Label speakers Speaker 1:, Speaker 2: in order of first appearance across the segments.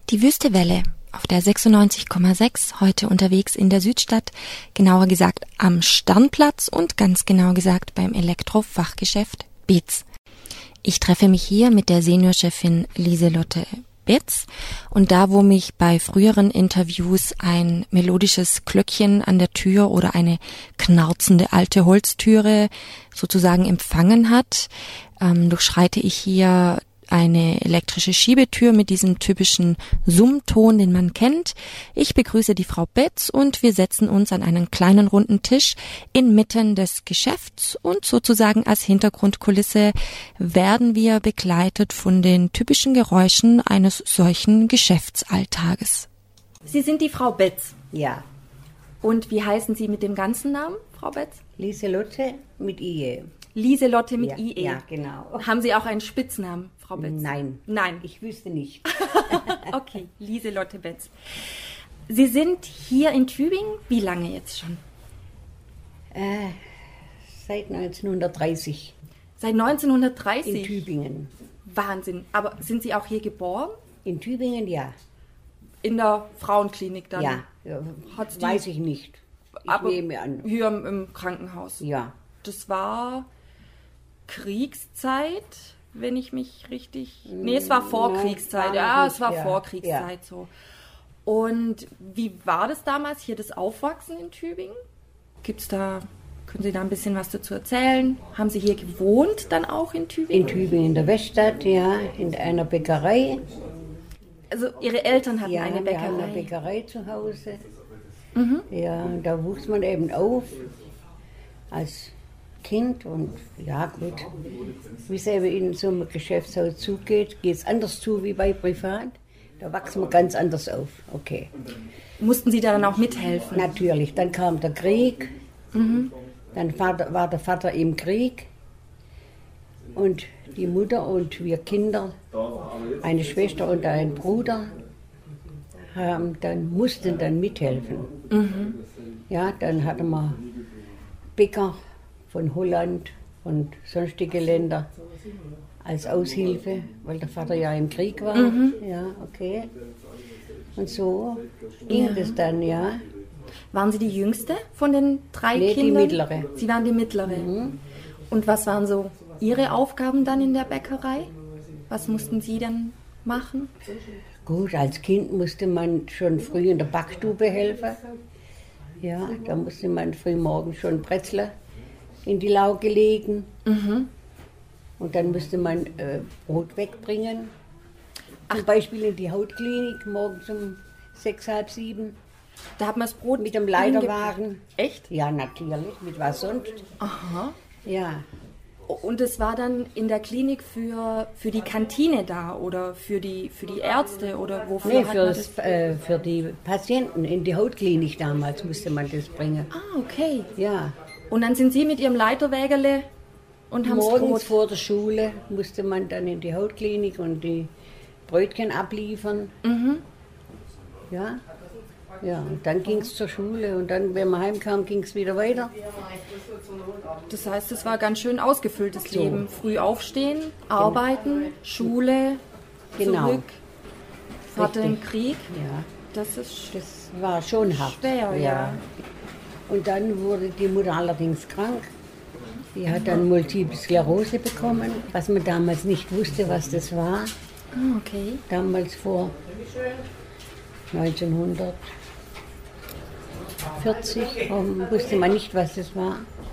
Speaker 1: Die Wüste Welle auf der 96,6, heute unterwegs in der Südstadt, genauer gesagt am Sternplatz und ganz genau gesagt beim Elektrofachgeschäft Beetz. Ich treffe mich hier mit der Seniorchefin Lieselotte Betz und da, wo mich bei früheren Interviews ein melodisches Glöckchen an der Tür oder eine knarzende alte Holztüre sozusagen empfangen hat, durchschreite ich hier eine elektrische Schiebetür mit diesem typischen Summton, den man kennt. Ich begrüße die Frau Betz und wir setzen uns an einen kleinen runden Tisch inmitten des Geschäfts und sozusagen als Hintergrundkulisse werden wir begleitet von den typischen Geräuschen eines solchen Geschäftsalltages. Sie sind die Frau Betz?
Speaker 2: Ja.
Speaker 1: Und wie heißen Sie mit dem ganzen Namen, Frau Betz?
Speaker 2: Lieselotte mit IE.
Speaker 1: Lieselotte mit
Speaker 2: ja,
Speaker 1: IE?
Speaker 2: Ja, genau.
Speaker 1: Haben Sie auch einen Spitznamen, Frau Betz?
Speaker 2: Nein.
Speaker 1: Nein.
Speaker 2: Ich wüsste nicht.
Speaker 1: Okay, Lieselotte Betz. Sie sind hier in Tübingen, wie lange jetzt schon?
Speaker 2: Seit 1930.
Speaker 1: Seit 1930?
Speaker 2: In Tübingen.
Speaker 1: Wahnsinn. Aber sind Sie auch hier geboren?
Speaker 2: In Tübingen, ja.
Speaker 1: In der Frauenklinik dann?
Speaker 2: Ja, weiß ich nicht. Ich nehme an.
Speaker 1: Hier im Krankenhaus?
Speaker 2: Ja.
Speaker 1: Das war Kriegszeit, wenn ich mich richtig... Nee, es war Vorkriegszeit. Ja, es war Vorkriegszeit so. Und wie war das damals, hier das Aufwachsen in Tübingen? Können Sie da ein bisschen was dazu erzählen? Haben Sie hier gewohnt dann auch in Tübingen?
Speaker 2: In Tübingen, in der Weststadt, ja, in einer Bäckerei.
Speaker 1: Also Ihre Eltern hatten eine Bäckerei?
Speaker 2: Ja, eine Bäckerei zu Hause. Mhm. Ja, da wuchs man eben auf als Kind und ja gut, wie es eben in so einem Geschäftshaus zugeht, geht es anders zu wie bei Privat. Da wachsen wir ganz anders auf. Okay.
Speaker 1: Mussten Sie da dann auch mithelfen?
Speaker 2: Natürlich. Dann kam der Krieg. Mhm. Dann war der Vater im Krieg. Und die Mutter und wir Kinder, eine Schwester und ein Bruder, mussten dann mithelfen. Mhm. Ja, dann hatten wir Bäcker von Holland und sonstige Länder als Aushilfe, weil der Vater ja im Krieg war. Mhm. Ja, okay. Und so ging das dann, ja.
Speaker 1: Waren Sie die Jüngste von den 3 Kindern?
Speaker 2: Die mittlere.
Speaker 1: Sie waren die mittlere. Mhm. Und was waren so Ihre Aufgaben dann in der Bäckerei? Was mussten Sie dann machen?
Speaker 2: Gut, als Kind musste man schon früh in der Backstube helfen. Ja, da musste man früh morgens schon Brezel in die Lauge legen. Mhm. Und dann musste man Brot wegbringen. Zum Beispiel in die Hautklinik morgens um 6, halb 7.
Speaker 1: Da hat man das Brot
Speaker 2: mit dem Leiterwagen.
Speaker 1: Echt?
Speaker 2: Ja, natürlich. Mit was sonst?
Speaker 1: Aha.
Speaker 2: Ja.
Speaker 1: Und es war dann in der Klinik für die Kantine da oder für die Ärzte oder wofür?
Speaker 2: Nee, für die Patienten in die Hautklinik damals musste man das bringen.
Speaker 1: Ah, okay.
Speaker 2: Ja.
Speaker 1: Und dann sind Sie mit Ihrem Leiterwägerle und haben
Speaker 2: morgens vor der Schule musste man dann in die Hautklinik und die Brötchen abliefern. Mhm. Ja. Ja, und dann ging es zur Schule und dann, wenn man heimkam, ging es wieder weiter.
Speaker 1: Das heißt, es war ein ganz schön ausgefülltes Leben. Früh aufstehen, arbeiten, Schule, zurück, Vater im Krieg.
Speaker 2: Ja.
Speaker 1: Das
Speaker 2: war schon hart.
Speaker 1: Schwer, ja.
Speaker 2: Und dann wurde die Mutter allerdings krank. Die hat dann Multiple Sklerose bekommen, was man damals nicht wusste, was das war.
Speaker 1: Okay.
Speaker 2: Damals vor 1940 wusste man nicht, was das war.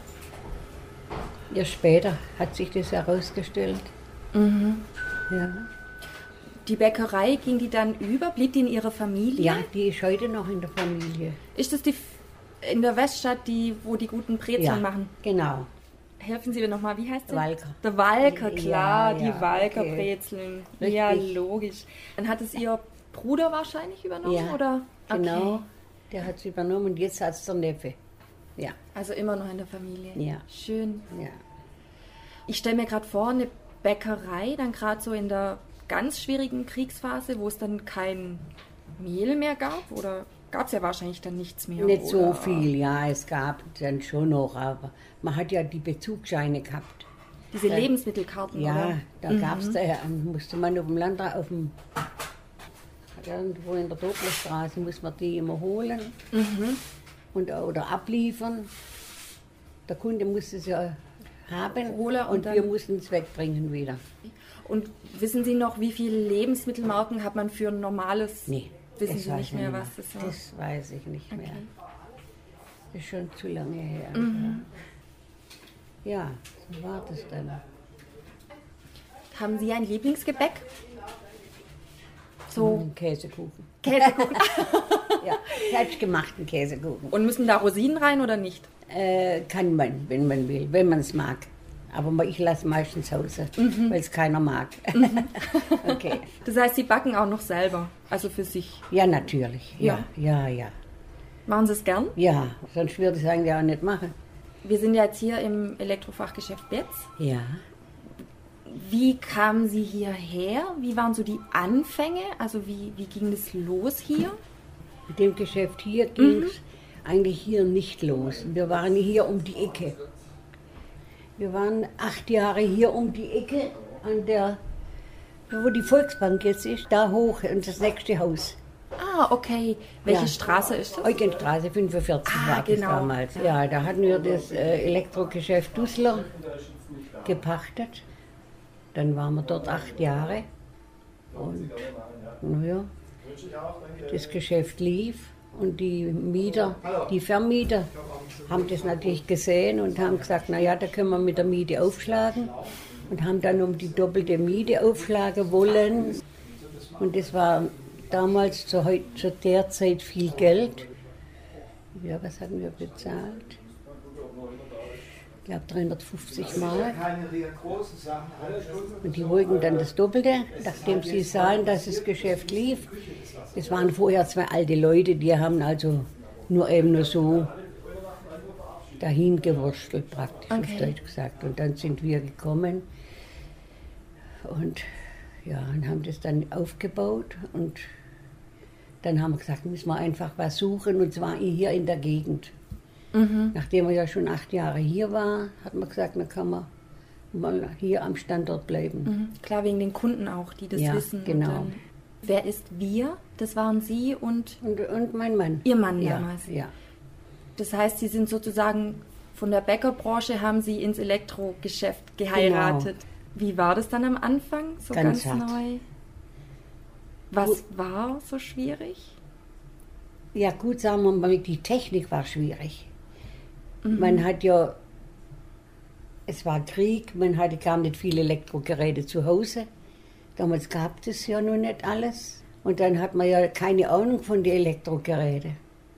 Speaker 2: Erst später hat sich das herausgestellt. Mhm. Ja.
Speaker 1: Die Bäckerei, ging die dann über? Blieb die in Ihrer Familie?
Speaker 2: Ja, die ist heute noch in der Familie.
Speaker 1: Ist das die in der Weststadt, wo die guten Brezeln machen?
Speaker 2: Genau.
Speaker 1: Helfen Sie mir nochmal, wie heißt der?
Speaker 2: Walker.
Speaker 1: Der Walker, klar,
Speaker 2: ja,
Speaker 1: die Walker-Brezeln.
Speaker 2: Okay.
Speaker 1: Ja, logisch. Dann hat es Ihr Bruder wahrscheinlich übernommen,
Speaker 2: ja,
Speaker 1: oder? Okay.
Speaker 2: Genau, der hat es übernommen und jetzt hat es der Neffe. Ja.
Speaker 1: Also immer noch in der Familie.
Speaker 2: Ja.
Speaker 1: Schön.
Speaker 2: Ja.
Speaker 1: Ich stelle mir gerade vor, eine Bäckerei, dann gerade so in der ganz schwierigen Kriegsphase, wo es dann kein Mehl mehr gab, oder gab es ja wahrscheinlich dann nichts mehr?
Speaker 2: Nicht
Speaker 1: oder?
Speaker 2: so viel, ja, es gab dann schon noch, aber man hat ja die Bezugsscheine gehabt.
Speaker 1: Diese Lebensmittelkarten,
Speaker 2: ja,
Speaker 1: oder?
Speaker 2: Da gab's musste man auf dem Land, auf dem irgendwo in der Dopplerstraße muss man die immer holen oder abliefern. Der Kunde muss es ja haben und wir mussten es wegbringen wieder.
Speaker 1: Und wissen Sie noch, wie viele Lebensmittelmarken hat man für ein normales?
Speaker 2: Nee,
Speaker 1: wissen Sie nicht mehr, was das war?
Speaker 2: Das weiß ich nicht mehr. Das ist schon zu lange her. Ja, so war das dann.
Speaker 1: Haben Sie ein Lieblingsgebäck? So
Speaker 2: Käsekuchen.
Speaker 1: Käsekuchen.
Speaker 2: Ja, selbstgemachten Käsekuchen.
Speaker 1: Und müssen da Rosinen rein oder nicht?
Speaker 2: Kann man, wenn man will, wenn man es mag. Aber ich lasse meistens Hause, weil es keiner mag. Okay.
Speaker 1: Das heißt, Sie backen auch noch selber, also für sich?
Speaker 2: Ja, natürlich. Ja.
Speaker 1: Machen Sie es gern?
Speaker 2: Ja, sonst würde ich es eigentlich auch nicht machen.
Speaker 1: Wir sind ja jetzt hier im Elektrofachgeschäft Betz.
Speaker 2: Ja.
Speaker 1: Wie kamen Sie hierher? Wie waren so die Anfänge? Also wie ging es los hier?
Speaker 2: Mit dem Geschäft hier ging es eigentlich hier nicht los. Wir waren hier um die Ecke. Wir waren 8 Jahre hier um die Ecke, wo die Volksbank jetzt ist, da hoch in das nächste Haus.
Speaker 1: Ah, okay. Welche Straße ist das?
Speaker 2: Eugenstraße 45 war das damals. Ja, da hatten wir das Elektrogeschäft Dussler gepachtet. Dann waren wir dort 8 Jahre. Und naja, das Geschäft lief. Und die Vermieter, haben das natürlich gesehen und haben gesagt, naja, da können wir mit der Miete aufschlagen. Und haben dann um die doppelte Miete aufschlagen wollen. Und das war damals zu der Zeit viel Geld. Ja, was hatten wir bezahlt? Ich glaube 350 Mark. Und die wollten dann das Doppelte, nachdem sie sahen, dass das Geschäft lief. Es waren vorher 2 alte Leute, die haben also nur so dahin gewurstelt praktisch, auf Deutsch gesagt. Und dann sind wir gekommen und haben das dann aufgebaut. Und dann haben wir gesagt, müssen wir einfach was suchen, und zwar hier in der Gegend. Nachdem wir ja schon 8 Jahre hier waren, hat man gesagt, dann kann man mal hier am Standort bleiben.
Speaker 1: Klar, wegen den Kunden auch, die das wissen.
Speaker 2: Genau.
Speaker 1: Wer ist wir? Das waren Sie und
Speaker 2: mein Mann.
Speaker 1: Ihr Mann damals?
Speaker 2: Ja.
Speaker 1: Das heißt, Sie sind sozusagen von der Bäckerbranche, haben Sie ins Elektrogeschäft geheiratet. Genau. Wie war das dann am Anfang, so ganz neu? Was war so schwierig?
Speaker 2: Ja gut, sagen wir mal, die Technik war schwierig. Man hat ja, es war Krieg, man hatte gar nicht viele Elektrogeräte zu Hause. Damals gab es ja noch nicht alles. Und dann hat man ja keine Ahnung von den Elektrogeräten.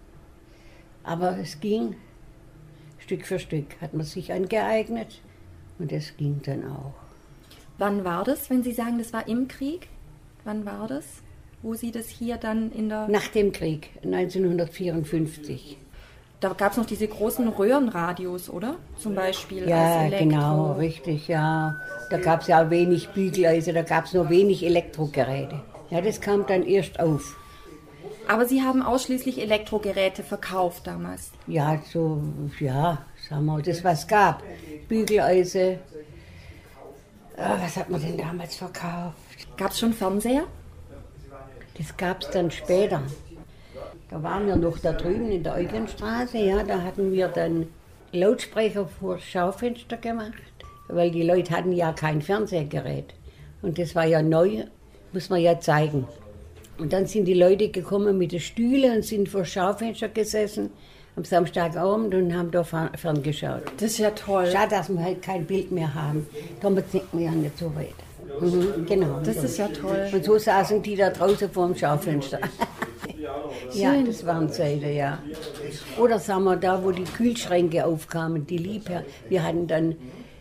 Speaker 2: Aber es ging, Stück für Stück hat man sich angeeignet und es ging dann auch.
Speaker 1: Wann war das, wenn Sie sagen, das war im Krieg? Wann war das, wo Sie das hier dann in der...
Speaker 2: Nach dem Krieg, 1954.
Speaker 1: Da gab es noch diese großen Röhrenradios, oder? Zum Beispiel
Speaker 2: ja,
Speaker 1: als
Speaker 2: genau, richtig, ja. Da gab es ja auch wenig Bügeleisen, da gab es nur wenig Elektrogeräte. Ja, das kam dann erst auf.
Speaker 1: Aber Sie haben ausschließlich Elektrogeräte verkauft damals?
Speaker 2: Ja, sagen wir, das was es gab. Bügeleisen. Was hat man denn damals verkauft?
Speaker 1: Gab es schon Fernseher?
Speaker 2: Das gab es dann später. Da waren wir noch da drüben in der Eugenstraße, ja, da hatten wir dann Lautsprecher vor das Schaufenster gemacht, weil die Leute hatten ja kein Fernsehgerät. Und das war ja neu, muss man ja zeigen. Und dann sind die Leute gekommen mit den Stühlen und sind vor das Schaufenster gesessen am Samstagabend und haben da ferngeschaut.
Speaker 1: Das ist ja toll.
Speaker 2: Schade, dass wir halt kein Bild mehr haben. Damals denken wir ja nicht so weit. Genau.
Speaker 1: Das ist ja toll.
Speaker 2: Und so saßen die da draußen vor dem Schaufenster. Ja, das waren Zeiten, ja. Oder sagen wir, da wo die Kühlschränke aufkamen, die Liebherr. Wir hatten dann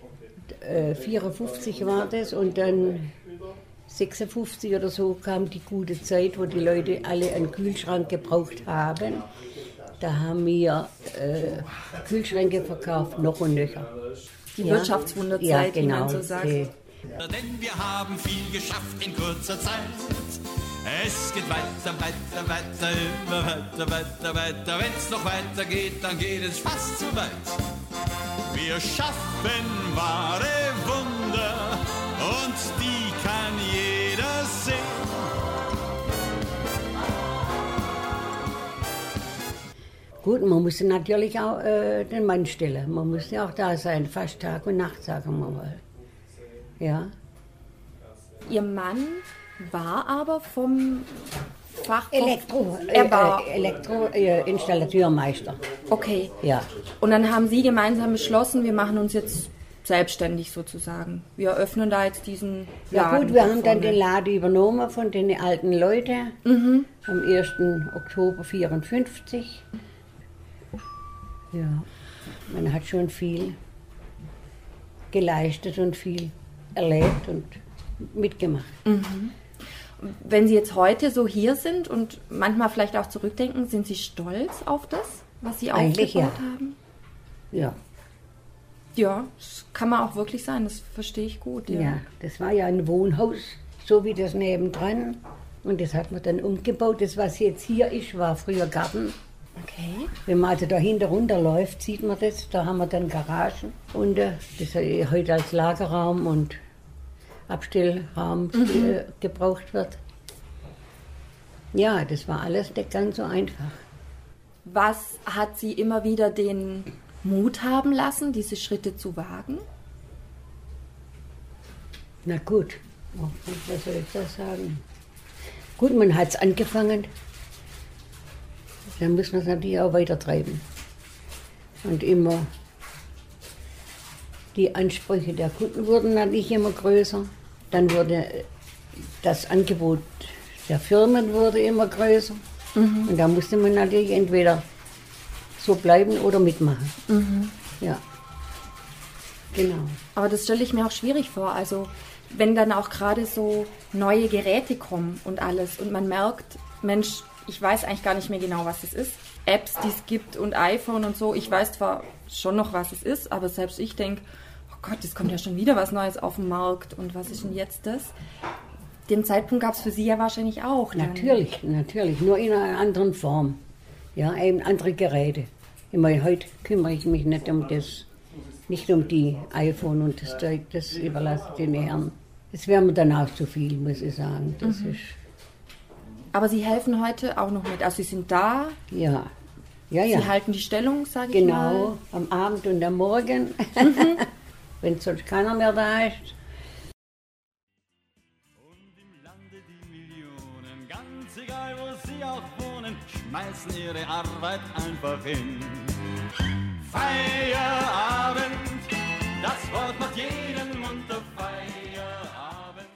Speaker 2: 54 war das und dann 56 oder so kam die gute Zeit, wo die Leute alle einen Kühlschrank gebraucht haben. Da haben wir Kühlschränke verkauft, noch und nöcher.
Speaker 1: Die Wirtschaftswunderzeit,
Speaker 2: genau,
Speaker 1: wie man so sagt.
Speaker 2: Okay.
Speaker 3: Denn wir haben viel geschafft in kurzer Zeit. Es geht weiter, weiter, weiter, immer weiter, weiter, weiter. Wenn's noch weiter geht, dann geht es fast zu weit. Wir schaffen wahre Wunder und die kann jeder sehen.
Speaker 2: Gut, man musste natürlich auch den Mann stellen. Man musste auch da sein, fast Tag und Nacht, sagen wir mal. Ja.
Speaker 1: Ihr Mann war aber vom Fach...
Speaker 2: Er war Installateurmeister.
Speaker 1: Okay.
Speaker 2: Ja.
Speaker 1: Und dann haben Sie gemeinsam beschlossen, wir machen uns jetzt selbstständig sozusagen. Wir öffnen da jetzt diesen Laden.
Speaker 2: Ja gut, wir haben dann den Laden übernommen von den alten Leuten am 1. Oktober 1954. Ja, man hat schon viel geleistet und viel erlebt und mitgemacht.
Speaker 1: Wenn Sie jetzt heute so hier sind und manchmal vielleicht auch zurückdenken, sind Sie stolz auf das, was Sie
Speaker 2: Eigentlich
Speaker 1: aufgebaut
Speaker 2: ja.
Speaker 1: haben?
Speaker 2: Ja.
Speaker 1: Ja, das kann man auch wirklich sein, das verstehe ich gut.
Speaker 2: Ja, das war ja ein Wohnhaus, so wie das nebendran. Und das hat man dann umgebaut. Das, was jetzt hier ist, war früher Garten.
Speaker 1: Okay.
Speaker 2: Wenn man also dahinter runterläuft, sieht man das. Da haben wir dann Garagen. Und das heute als Lagerraum und Abstellraum gebraucht wird. Ja, das war alles nicht ganz so einfach.
Speaker 1: Was hat Sie immer wieder den Mut haben lassen, diese Schritte zu wagen?
Speaker 2: Na gut, was soll ich das sagen? Gut, man hat es angefangen, dann muss man es natürlich auch weiter treiben. Und immer, die Ansprüche der Kunden wurden natürlich immer größer. Dann wurde das Angebot der Firmen wurde immer größer. Und da musste man natürlich entweder so bleiben oder mitmachen. Ja, genau.
Speaker 1: Aber das stelle ich mir auch schwierig vor. Also wenn dann auch gerade so neue Geräte kommen und alles und man merkt, Mensch, ich weiß eigentlich gar nicht mehr genau, was es ist. Apps, die es gibt und iPhone und so, ich weiß zwar schon noch, was es ist, aber selbst ich denke, oh Gott, es kommt ja schon wieder was Neues auf den Markt und was ist denn jetzt das? Den Zeitpunkt gab es für Sie ja wahrscheinlich auch. Dann.
Speaker 2: Natürlich, nur in einer anderen Form. Ja, eben andere Geräte. Ich meine, heute kümmere ich mich nicht um die iPhone und das Zeug, das überlasse ich den Herren. Das wäre mir dann auch zu viel, muss ich sagen. Das ist
Speaker 1: Aber Sie helfen heute auch noch mit, also Sie sind da,
Speaker 2: ja.
Speaker 1: Sie halten die Stellung, sage ich mal.
Speaker 2: Genau, am Abend und am Morgen, wenn sonst keiner mehr da ist.
Speaker 3: Ganz egal, wo sie auch wohnen, schmeißen ihre Arbeit einfach hin. Feierabend, das Wort macht jeden munter. Feierabend.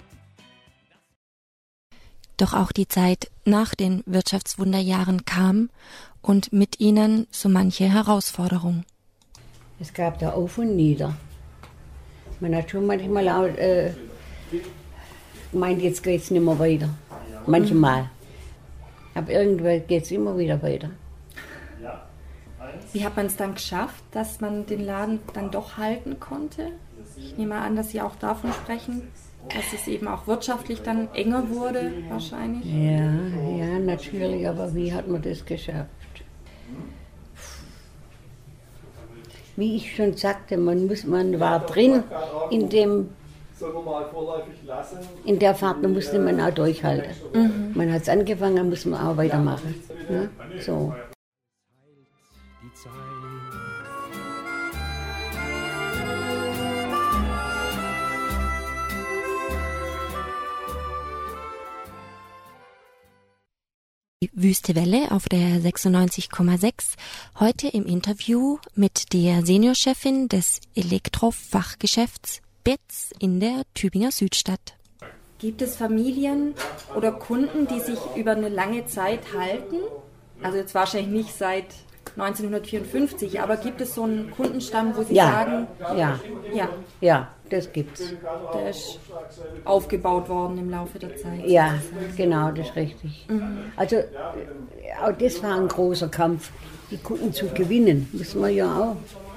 Speaker 1: Doch auch die Zeit nach den Wirtschaftswunderjahren kam und mit ihnen so manche Herausforderung.
Speaker 2: Es gab da auf und nieder. Man hat schon manchmal auch gemeint, jetzt geht es nicht mehr weiter. Manchmal. Aber irgendwann geht es immer wieder weiter.
Speaker 1: Wie hat man es dann geschafft, dass man den Laden dann doch halten konnte? Ich nehme an, dass Sie auch davon sprechen, dass es eben auch wirtschaftlich dann enger wurde, wahrscheinlich.
Speaker 2: Ja, natürlich, aber wie hat man das geschafft? Wie ich schon sagte, man war drin in der Fahrt, da musste man auch durchhalten. Man hat es angefangen, muss man auch weitermachen. Ja? So.
Speaker 1: Die Wüste Welle auf der 96,6, heute im Interview mit der Seniorchefin des Elektrofachgeschäfts BETZ in der Tübinger Südstadt. Gibt es Familien oder Kunden, die sich über eine lange Zeit halten? Also jetzt wahrscheinlich nicht seit 1954, aber gibt es so einen Kundenstamm, wo Sie sagen...
Speaker 2: Ja, das gibt's.
Speaker 1: Der ist aufgebaut worden im Laufe der Zeit.
Speaker 2: Ja, genau, das ist richtig. Also auch das war ein großer Kampf, die Kunden zu gewinnen, muss man ja auch.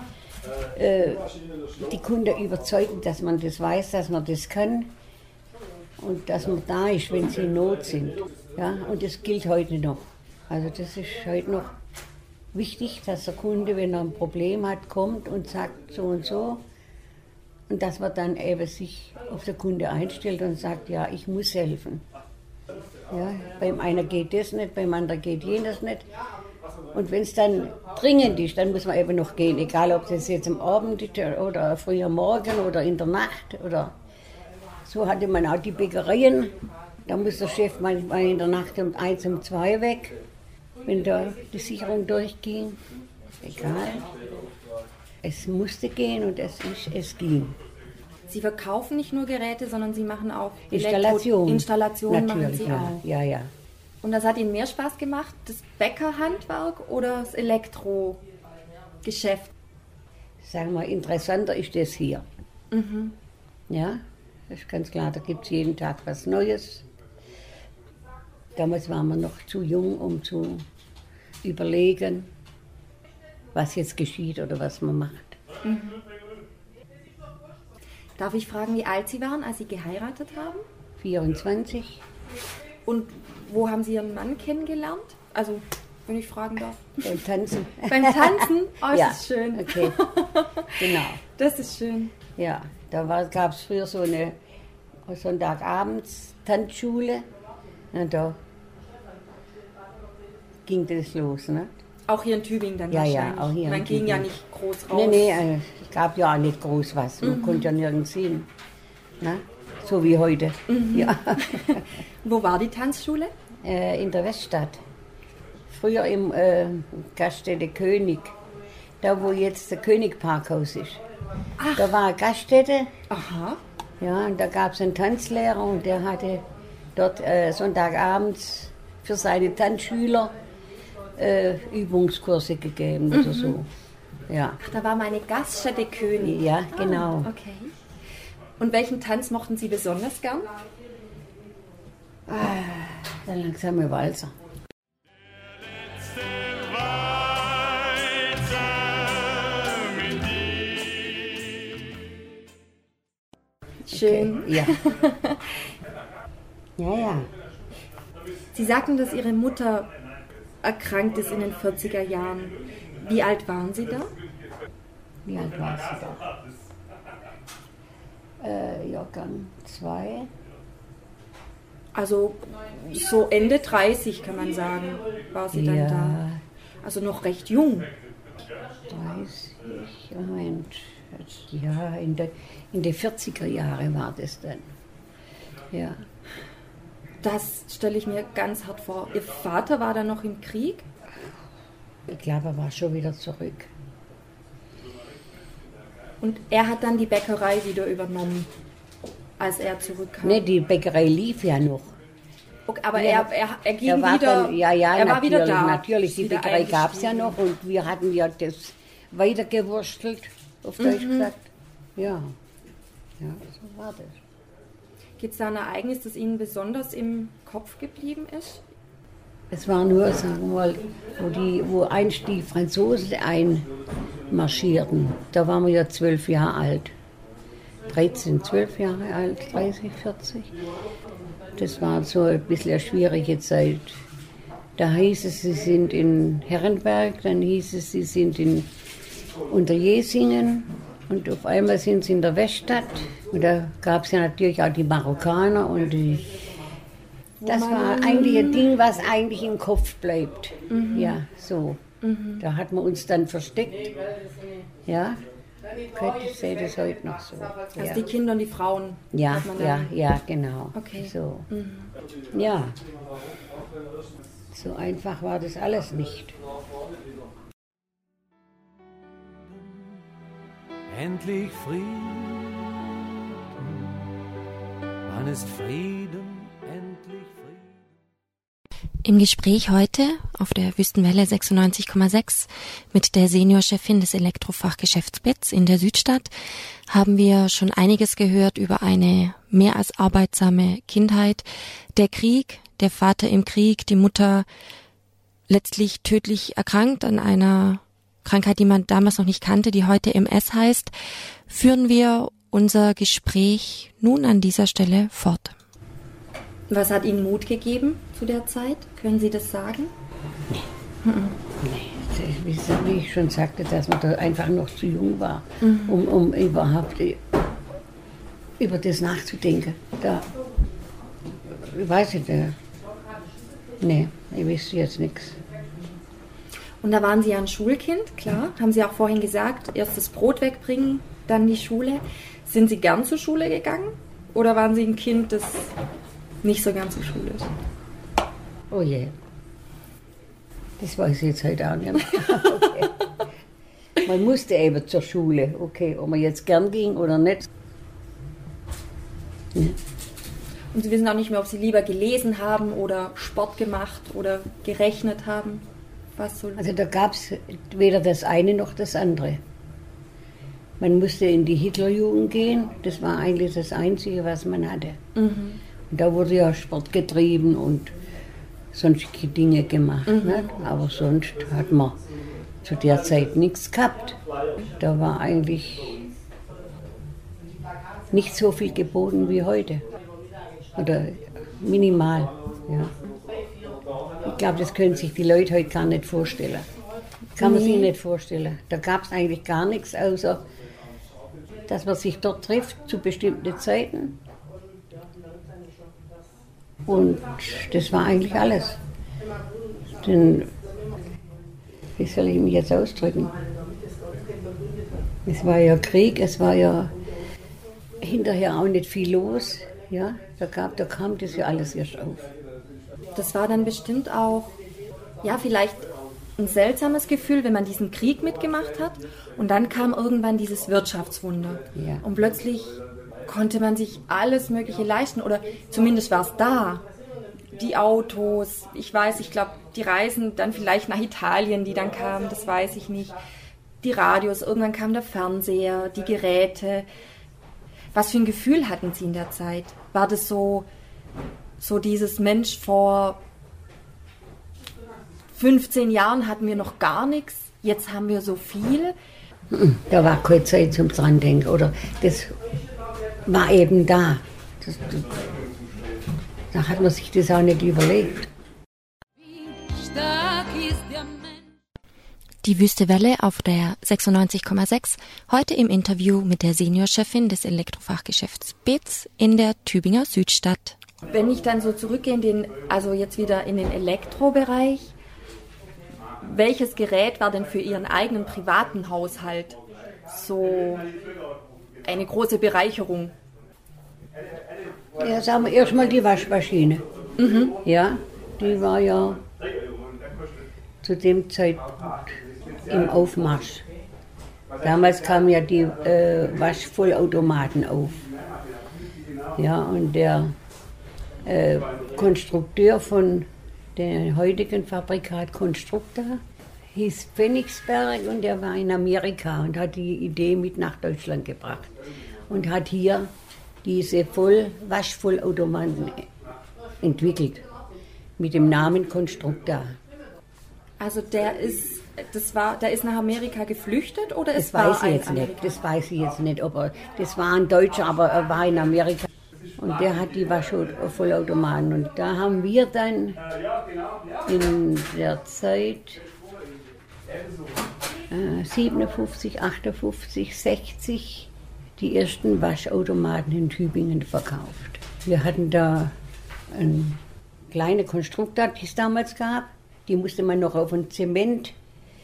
Speaker 2: Die Kunden überzeugen, dass man das weiß, dass man das kann und dass man da ist, wenn sie in Not sind. Ja, und das gilt heute noch. Also das ist heute noch wichtig, dass der Kunde, wenn er ein Problem hat, kommt und sagt so und so. Und dass man dann eben sich auf den Kunde einstellt und sagt, ja, ich muss helfen. Ja, beim einen geht das nicht, beim anderen geht jenes nicht. Und wenn es dann dringend ist, dann muss man eben noch gehen. Egal, ob das jetzt am Abend ist oder früh am Morgen oder in der Nacht. Oder so hatte man auch die Bäckereien. Da muss der Chef manchmal in der Nacht um 1, um 2 weg, wenn da die Sicherung durchging. Egal. Es musste gehen und es ging.
Speaker 1: Sie verkaufen nicht nur Geräte, sondern Sie machen auch
Speaker 2: Installationen
Speaker 1: machen Sie auch.
Speaker 2: Ja, ja.
Speaker 1: Und das hat Ihnen mehr Spaß gemacht, das Bäckerhandwerk oder das Elektrogeschäft?
Speaker 2: Sagen wir, interessanter ist das hier.
Speaker 1: Mhm.
Speaker 2: Ja, das ist ganz klar, da gibt es jeden Tag was Neues. Damals waren wir noch zu jung, um zu überlegen, was jetzt geschieht oder was man macht.
Speaker 1: Mhm. Darf ich fragen, wie alt Sie waren, als Sie geheiratet haben?
Speaker 2: 24.
Speaker 1: Und wo haben Sie Ihren Mann kennengelernt? Also, wenn ich fragen darf.
Speaker 2: Beim Tanzen.
Speaker 1: Beim Tanzen? Oh, das
Speaker 2: ja,
Speaker 1: ist schön.
Speaker 2: Okay, genau.
Speaker 1: Das ist schön.
Speaker 2: Ja, da gab es früher so eine Sonntagabends Tanzschule. Und da ging das los, ne?
Speaker 1: Auch hier in Tübingen dann
Speaker 2: ja,
Speaker 1: wahrscheinlich?
Speaker 2: Ja, auch hier.
Speaker 1: Man ging ja nicht groß raus.
Speaker 2: Nee, es gab ja auch nicht groß was. Man konnte ja nirgends hin. Ne? So wie heute.
Speaker 1: Mhm.
Speaker 2: Ja.
Speaker 1: Wo war die Tanzschule?
Speaker 2: In der Weststadt. Früher im Gaststätte König. Da, wo jetzt der König-Parkhaus ist.
Speaker 1: Ach.
Speaker 2: Da war eine Gaststätte.
Speaker 1: Aha.
Speaker 2: Ja, und da gab es einen Tanzlehrer und der hatte dort Sonntagabends für seine Tanzschüler Übungskurse gegeben oder so. Ja.
Speaker 1: Ach, da war meine Gaststätte König.
Speaker 2: Ja, genau.
Speaker 1: Ah, okay. Und welchen Tanz mochten Sie besonders gern?
Speaker 2: Der langsame Walzer.
Speaker 1: Schön.
Speaker 2: Okay. Ja. Ja.
Speaker 1: Sie sagten, dass Ihre Mutter erkrankt ist in den 40er Jahren. Wie alt waren Sie da?
Speaker 2: Wie alt war sie da? Jahrgang 2.
Speaker 1: Also so Ende 30 kann man sagen, war sie dann da. Also noch recht jung.
Speaker 2: 30, Moment. Ja, in den 40er Jahren war das dann. Ja.
Speaker 1: Das stelle ich mir ganz hart vor. Ihr Vater war dann noch im Krieg?
Speaker 2: Ich glaube, er war schon wieder zurück.
Speaker 1: Und er hat dann die Bäckerei wieder übernommen, als er zurückkam?
Speaker 2: Ne, die Bäckerei lief ja noch.
Speaker 1: Okay, aber er ging
Speaker 2: er war
Speaker 1: wieder,
Speaker 2: dann, ja,
Speaker 1: er war wieder da.
Speaker 2: Natürlich, die Bäckerei gab es ja noch und wir hatten ja das weitergewurstelt, auf Deutsch gesagt. Ja, so war das.
Speaker 1: Gibt es da ein Ereignis, das Ihnen besonders im Kopf geblieben ist?
Speaker 2: Es war nur, sagen wir mal, wo einst die Franzosen einmarschierten. Da waren wir ja 12 Jahre alt. 12 Jahre alt, 30, 40. Das war so ein bisschen eine schwierige Zeit. Da hieß es, sie sind in Herrenberg, dann hieß es, sie sind in Unterjesingen. Und auf einmal sind sie in der Weststadt. Und da gab es ja natürlich auch die Marokkaner. Und das war eigentlich ein Ding, was eigentlich im Kopf bleibt. Mhm. Ja, so. Mhm. Da hat man uns dann versteckt. Ja, ich sehe das heute noch so.
Speaker 1: Also die Kinder und die Frauen?
Speaker 2: Ja, genau.
Speaker 1: Okay.
Speaker 2: So.
Speaker 1: Mhm.
Speaker 2: Ja, so einfach war das alles nicht.
Speaker 3: Endlich Frieden. Wann ist Frieden? Endlich Frieden.
Speaker 1: Im Gespräch heute auf der Wüstenwelle 96,6 mit der Seniorchefin des Elektrofachgeschäfts BITS in der Südstadt haben wir schon einiges gehört über eine mehr als arbeitsame Kindheit. Der Krieg, der Vater im Krieg, die Mutter letztlich tödlich erkrankt an einer Krankheit, die man damals noch nicht kannte, die heute MS heißt, führen wir unser Gespräch nun an dieser Stelle fort. Was hat Ihnen Mut gegeben zu der Zeit? Können Sie das sagen?
Speaker 2: Nee, wie ich schon sagte, dass man da einfach noch zu jung war, um überhaupt über das nachzudenken. Ich weiß nicht, nee, ich wüsste jetzt nichts.
Speaker 1: Und da waren Sie ja ein Schulkind, klar, haben Sie auch vorhin gesagt, erst das Brot wegbringen, dann die Schule. Sind Sie gern zur Schule gegangen oder waren Sie ein Kind, das nicht so gern zur Schule ist?
Speaker 2: Oh je, das weiß ich jetzt heute auch nicht mehr. Okay. Man musste eben zur Schule, okay, ob man jetzt gern ging oder nicht. Ja.
Speaker 1: Und Sie wissen auch nicht mehr, ob Sie lieber gelesen haben oder Sport gemacht oder gerechnet haben? Was so?
Speaker 2: Also da gab es weder das eine noch das andere. Man musste in die Hitlerjugend gehen, das war eigentlich das Einzige, was man hatte. Und da wurde ja Sport getrieben und sonstige Dinge gemacht. Ne? Aber sonst hat man zu der Zeit nichts gehabt. Da war eigentlich nicht so viel geboten wie heute. Oder minimal. Ja. Ich glaube, das können sich die Leute heute gar nicht vorstellen. Kann man sich nicht vorstellen. Da gab es eigentlich gar nichts, außer dass man sich dort trifft zu bestimmten Zeiten. Und das war eigentlich alles. Denn, wie soll ich mich jetzt ausdrücken? Es war ja Krieg, es war ja hinterher auch nicht viel los. Ja, da kam das ja alles erst auf.
Speaker 1: Das war dann bestimmt auch, ja, vielleicht ein seltsames Gefühl, wenn man diesen Krieg mitgemacht hat. Und dann kam irgendwann dieses Wirtschaftswunder.
Speaker 2: Ja.
Speaker 1: Und plötzlich konnte man sich alles Mögliche leisten. Oder zumindest war es da. Die Autos, ich glaube, die Reisen dann vielleicht nach Italien, die dann kamen, das weiß ich nicht. Die Radios, irgendwann kam der Fernseher, die Geräte. Was für ein Gefühl hatten Sie in der Zeit? War das so dieses Mensch, vor 15 Jahren hatten wir noch gar nichts, jetzt haben wir so viel?
Speaker 2: Da war keine Zeit zum dran denken, oder das war eben da. Da hat man sich das auch nicht überlegt.
Speaker 1: Die Wüste Welle auf der 96,6, heute im Interview mit der Seniorchefin des Elektrofachgeschäfts Beetz in der Tübinger Südstadt. Wenn ich dann so zurückgehe also jetzt wieder in den Elektrobereich, welches Gerät war denn für Ihren eigenen privaten Haushalt so eine große Bereicherung?
Speaker 2: Ja, sagen wir erstmal die Waschmaschine. Ja, die war ja zu dem Zeitpunkt im Aufmarsch. Damals kamen ja die Waschvollautomaten auf. Ja, und der Konstrukteur von dem heutigen Fabrikat Constructa hieß Pfennigsberg und der war in Amerika und hat die Idee mit nach Deutschland gebracht und hat hier diese Waschvollautomaten entwickelt mit dem Namen Constructa.
Speaker 1: Also der ist nach Amerika geflüchtet oder
Speaker 2: das weiß ich jetzt nicht. Das weiß ich jetzt nicht, das war ein Deutscher, aber er war in Amerika. Und der hat die Waschvollautomaten. Und da haben wir dann in der Zeit 57, 58, 60 die ersten Waschautomaten in Tübingen verkauft. Wir hatten da eine kleine Constructa, die es damals gab. Die musste man noch auf einen Zementklotz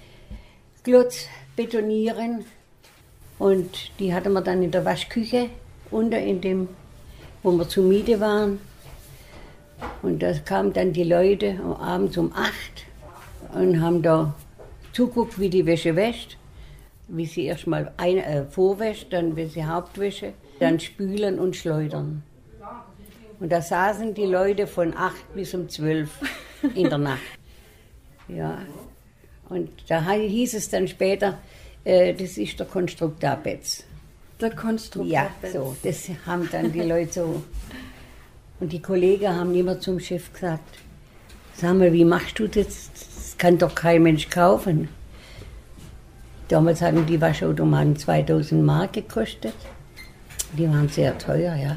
Speaker 2: betonieren. Und die hatte man dann in der Waschküche unter in dem, wo wir zur Miete waren. Und da kamen dann die Leute abends um 8 und haben da zuguckt, wie die Wäsche wäscht. Wie sie erstmal vorwäscht, dann wie sie Hauptwäsche, dann spülen und schleudern. Und da saßen die Leute von 8 bis um 12 in der Nacht. Ja. Und da hieß es dann später, das ist der Constructa Beetz.
Speaker 1: Der Constructa
Speaker 2: Ja,
Speaker 1: Beetz.
Speaker 2: so, das haben dann die Leute so. Und die Kollegen haben immer zum Chef gesagt, sag mal, wie machst du das? Das kann doch kein Mensch kaufen. Damals hatten die Waschautomaten 2000 Mark gekostet. Die waren sehr teuer, ja.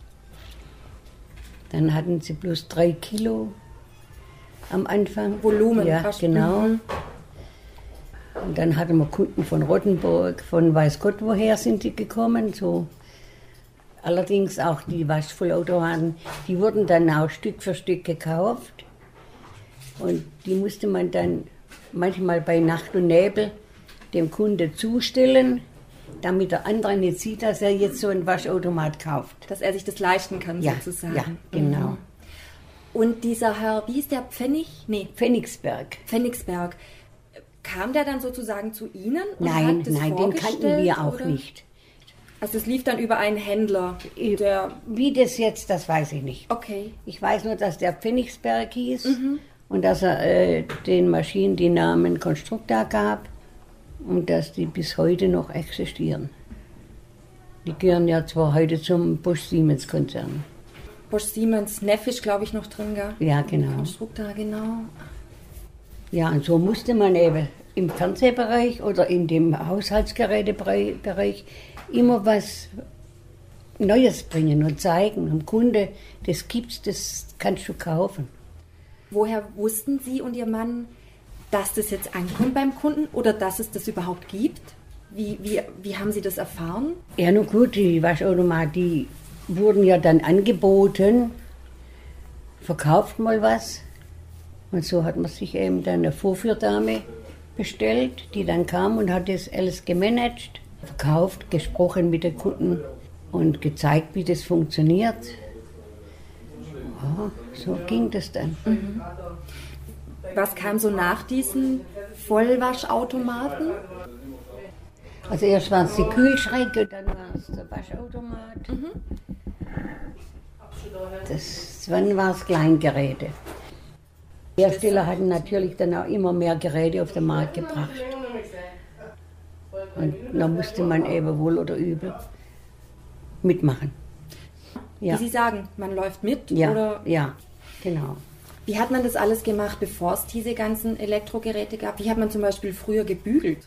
Speaker 2: Dann hatten sie bloß 3 Kilo am Anfang.
Speaker 1: Volumen.
Speaker 2: Ja, genau. Und dann hatten wir Kunden von Rottenburg, von weiß Gott woher sind die gekommen. So. Allerdings auch die Waschvollautomaten, die wurden dann auch Stück für Stück gekauft. Und die musste man dann manchmal bei Nacht und Nebel dem Kunde zustellen, damit der andere nicht sieht, dass er jetzt so einen Waschautomat kauft.
Speaker 1: Dass er sich das leisten kann,
Speaker 2: Ja,
Speaker 1: sozusagen.
Speaker 2: ja, genau.
Speaker 1: Und dieser Herr, wie ist der
Speaker 2: Pfennigsberg.
Speaker 1: Pfennigsberg. Kam der dann sozusagen zu Ihnen? Und
Speaker 2: Nein,
Speaker 1: hat das
Speaker 2: den kannten
Speaker 1: vorgestellt,
Speaker 2: wir auch
Speaker 1: oder?
Speaker 2: nicht.
Speaker 1: Also es lief dann über einen Händler, der...
Speaker 2: Wie das jetzt, das weiß ich nicht.
Speaker 1: Okay.
Speaker 2: Ich weiß nur, dass der Pfennigsberg hieß und dass er den Maschinen die Namen Konstrukta gab und dass die bis heute noch existieren. Die gehören ja zwar heute zum Bosch-Siemens-Konzern.
Speaker 1: Bosch-Siemens, Neffisch, glaube ich, noch drin, gell?
Speaker 2: Ja, genau.
Speaker 1: Konstrukta, genau.
Speaker 2: Ja, und so musste man eben im Fernsehbereich oder in dem Haushaltsgerätebereich immer was Neues bringen und zeigen. Dem Kunde, das gibt's, das kannst du kaufen.
Speaker 1: Woher wussten Sie und Ihr Mann, dass das jetzt ankommt beim Kunden oder dass es das überhaupt gibt? Wie haben Sie das erfahren?
Speaker 2: Ja, nun gut, die Waschautomaten, die wurden ja dann angeboten, verkauft mal was. Und so hat man sich eben dann eine Vorführdame bestellt, die dann kam und hat das alles gemanagt, verkauft, gesprochen mit den Kunden und gezeigt, wie das funktioniert. Ja, so ging das dann.
Speaker 1: Was kam so nach diesen Vollwaschautomaten?
Speaker 2: Also erst waren es die Kühlschränke, dann war es der Waschautomat. Dann war es Kleingeräte. Die Hersteller hatten natürlich dann auch immer mehr Geräte auf den Markt gebracht. Und da musste man eben wohl oder übel mitmachen. Ja.
Speaker 1: Wie Sie sagen, man läuft mit?
Speaker 2: Ja,
Speaker 1: Oder
Speaker 2: ja, genau.
Speaker 1: wie hat man das alles gemacht, bevor es diese ganzen Elektrogeräte gab? Wie hat man zum Beispiel früher gebügelt?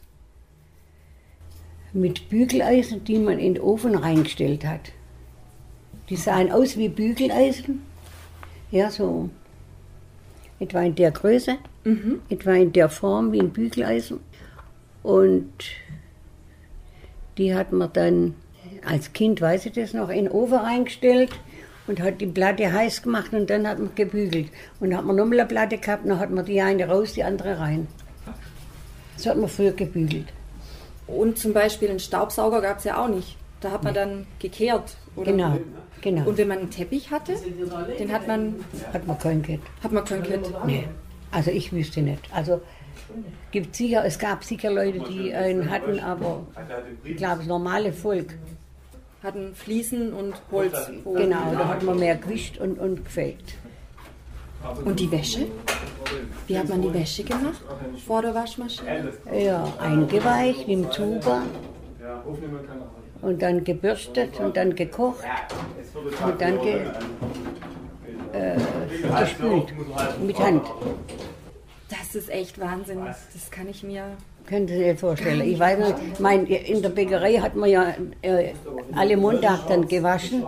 Speaker 2: Mit Bügeleisen, die man in den Ofen reingestellt hat. Die sahen aus wie Bügeleisen. Ja, so etwa in der Größe, etwa in der Form wie ein Bügeleisen. Und die hat man dann, als Kind weiß ich das noch, in den Ofen reingestellt und hat die Platte heiß gemacht und dann hat man gebügelt. Und dann hat man nochmal eine Platte gehabt, dann hat man die eine raus, die andere rein. So hat man früher gebügelt.
Speaker 1: Und zum Beispiel einen Staubsauger gab es ja auch nicht. Da hat man dann gekehrt. Oder?
Speaker 2: Genau, genau.
Speaker 1: Und wenn man einen Teppich hatte, den hat man
Speaker 2: keinen gehabt. Nee, also ich wüsste nicht. Also es gab sicher Leute, die einen hatten, aber ich glaube, das normale Volk.
Speaker 1: Hatten Fliesen und Holz.
Speaker 2: Genau, da hat man mehr gewischt und gefegt.
Speaker 1: Und die Wäsche? Wie hat man die Wäsche gemacht vor der Waschmaschine?
Speaker 2: Ja, eingeweicht im Zuber und dann gebürstet und dann gekocht und dann gespült mit Hand.
Speaker 1: Das ist echt Wahnsinn. Das kann ich mir...
Speaker 2: Können Sie sich vorstellen. Ich weiß nicht, in der Bäckerei hat man ja alle Montag dann gewaschen.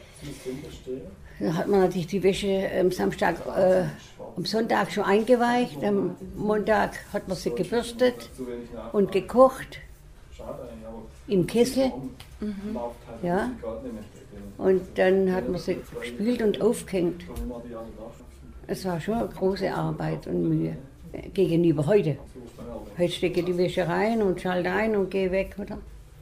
Speaker 2: Da hat man natürlich die Wäsche am Sonntag schon eingeweicht. Am Montag hat man sie gebürstet und gekocht im Kessel. Ja. Und dann hat man sie gespült und aufgehängt. Es war schon eine große Arbeit und Mühe gegenüber heute. Heute stecke ich die Wäsche rein und schalte ein und gehe weg, oder?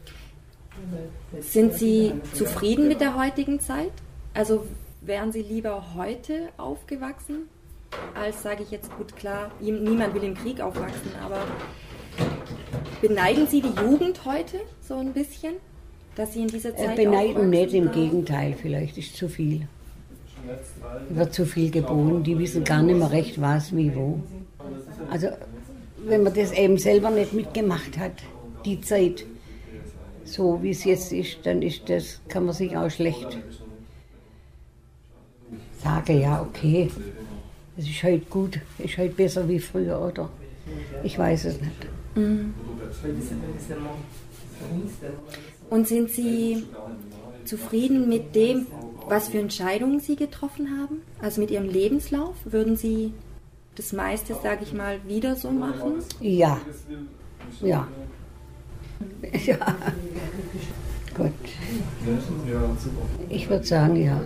Speaker 1: Sind Sie zufrieden mit der heutigen Zeit? Also wären Sie lieber heute aufgewachsen, als, sage ich jetzt gut klar, niemand will im Krieg aufwachsen, aber beneiden Sie die Jugend heute so ein bisschen, dass Sie in dieser Zeit
Speaker 2: beneiden nicht, im Gegenteil, vielleicht ist zu viel. Wird zu viel geboren, die wissen gar nicht mehr recht, was, wie, wo. Also wenn man das eben selber nicht mitgemacht hat, die Zeit, so wie es jetzt ist, dann kann man sich auch schlecht sagen, ja okay, es ist heute gut, ist heute besser wie früher, oder? Ich weiß es nicht.
Speaker 1: Und sind Sie zufrieden mit dem, was für Entscheidungen Sie getroffen haben? Also mit Ihrem Lebenslauf? Würden Sie das meiste, sage ich mal, wieder so machen?
Speaker 2: Ja. Ja. Ja. Gut. Ich würde sagen, ja.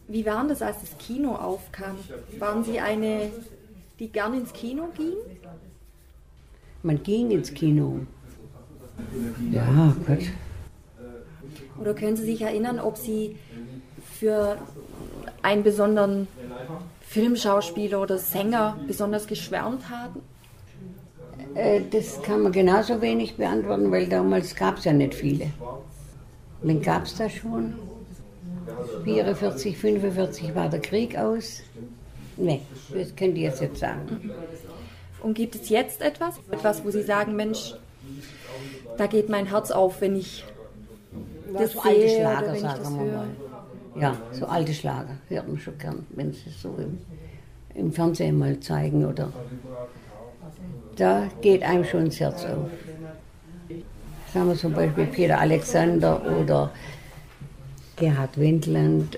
Speaker 1: Wie war das, als das Kino aufkam? Waren Sie eine, die gern ins Kino ging?
Speaker 2: Man ging ins Kino. Ja, Gott.
Speaker 1: Oder können Sie sich erinnern, ob Sie für einen besonderen Filmschauspieler oder Sänger besonders geschwärmt haben?
Speaker 2: Das kann man genauso wenig beantworten, weil damals gab es ja nicht viele. Wen gab es da schon? 44, 45 war der Krieg aus. Nee, das könnt ihr jetzt sagen.
Speaker 1: Und gibt es jetzt etwas, wo Sie sagen, Mensch, da geht mein Herz auf, wenn ich das
Speaker 2: so alte
Speaker 1: sehe
Speaker 2: Schlager,
Speaker 1: oder wenn ich
Speaker 2: sagen
Speaker 1: das
Speaker 2: wir
Speaker 1: höre?
Speaker 2: mal. Ja, so alte Schlager hört man schon gern, wenn sie es so im Fernsehen mal zeigen. Oder da geht einem schon das Herz auf. Sagen wir zum Beispiel Peter Alexander oder Gerhard Wendland.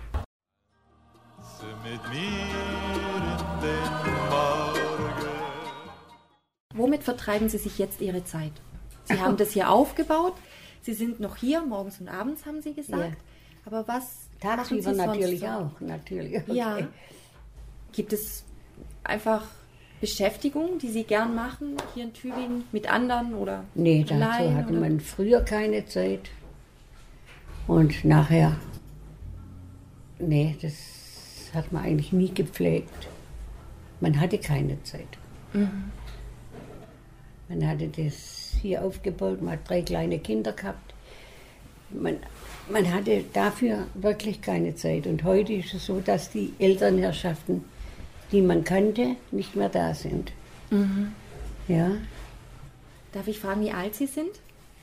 Speaker 1: Womit vertreiben Sie sich jetzt Ihre Zeit? Sie haben das hier aufgebaut. Sie sind noch hier, morgens und abends, haben Sie gesagt.
Speaker 2: Ja.
Speaker 1: Aber was
Speaker 2: Tagsüber
Speaker 1: machen Sie
Speaker 2: natürlich
Speaker 1: sonst so?
Speaker 2: auch, natürlich. Okay.
Speaker 1: Ja. Gibt es einfach Beschäftigungen, die Sie gern machen, hier in Tübingen, mit anderen oder
Speaker 2: Nee, dazu
Speaker 1: allein,
Speaker 2: hatte
Speaker 1: oder?
Speaker 2: man früher keine Zeit. Und nachher, nee, das hat man eigentlich nie gepflegt. Man hatte keine Zeit. Man hatte das hier aufgebaut, man hat 3 kleine Kinder gehabt. Man hatte dafür wirklich keine Zeit. Und heute ist es so, dass die Elternherrschaften, die man kannte, nicht mehr da sind. Ja,
Speaker 1: Darf ich fragen, wie alt Sie sind?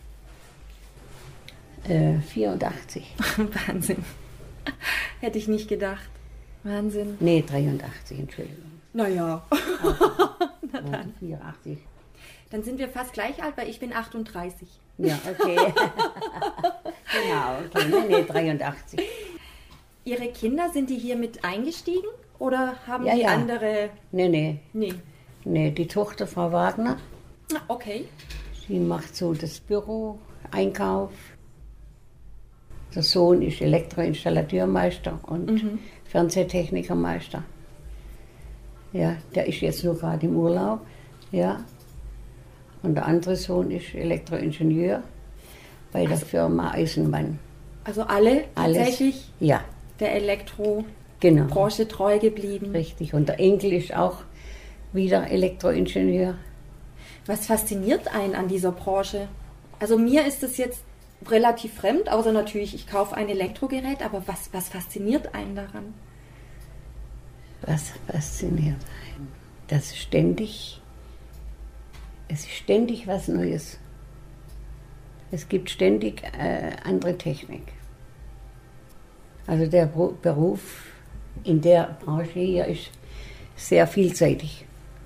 Speaker 2: 84.
Speaker 1: Wahnsinn. Hätte ich nicht gedacht. Wahnsinn.
Speaker 2: Nee, 83, Entschuldigung.
Speaker 1: Naja.
Speaker 2: Ja, 84.
Speaker 1: Dann sind wir fast gleich alt, weil ich bin 38.
Speaker 2: Ja, okay. Genau, okay. Nee, 83.
Speaker 1: Ihre Kinder, sind die hier mit eingestiegen? Oder haben
Speaker 2: Ja,
Speaker 1: die
Speaker 2: ja.
Speaker 1: andere...
Speaker 2: Nee,
Speaker 1: Nee.
Speaker 2: die Tochter, Frau Wagner,
Speaker 1: Ah, okay.
Speaker 2: die macht so das Büro, Einkauf. Der Sohn ist Elektroinstallateurmeister und Fernsehtechnikermeister. Ja, der ist jetzt nur gerade im Urlaub. Ja. Und der andere Sohn ist Elektroingenieur bei der Firma Eisenmann.
Speaker 1: Also alle
Speaker 2: Alles.
Speaker 1: tatsächlich
Speaker 2: Ja,
Speaker 1: der Elektrobranche
Speaker 2: genau.
Speaker 1: treu geblieben.
Speaker 2: Richtig. Und der Enkel ist auch wieder Elektroingenieur.
Speaker 1: Was fasziniert einen an dieser Branche? Also mir ist das jetzt relativ fremd, außer natürlich, ich kaufe ein Elektrogerät, aber was fasziniert einen daran?
Speaker 2: Was fasziniert einen? Das ist ständig was Neues. Es gibt ständig andere Technik. Also der Beruf in der Branche hier ist sehr vielseitig.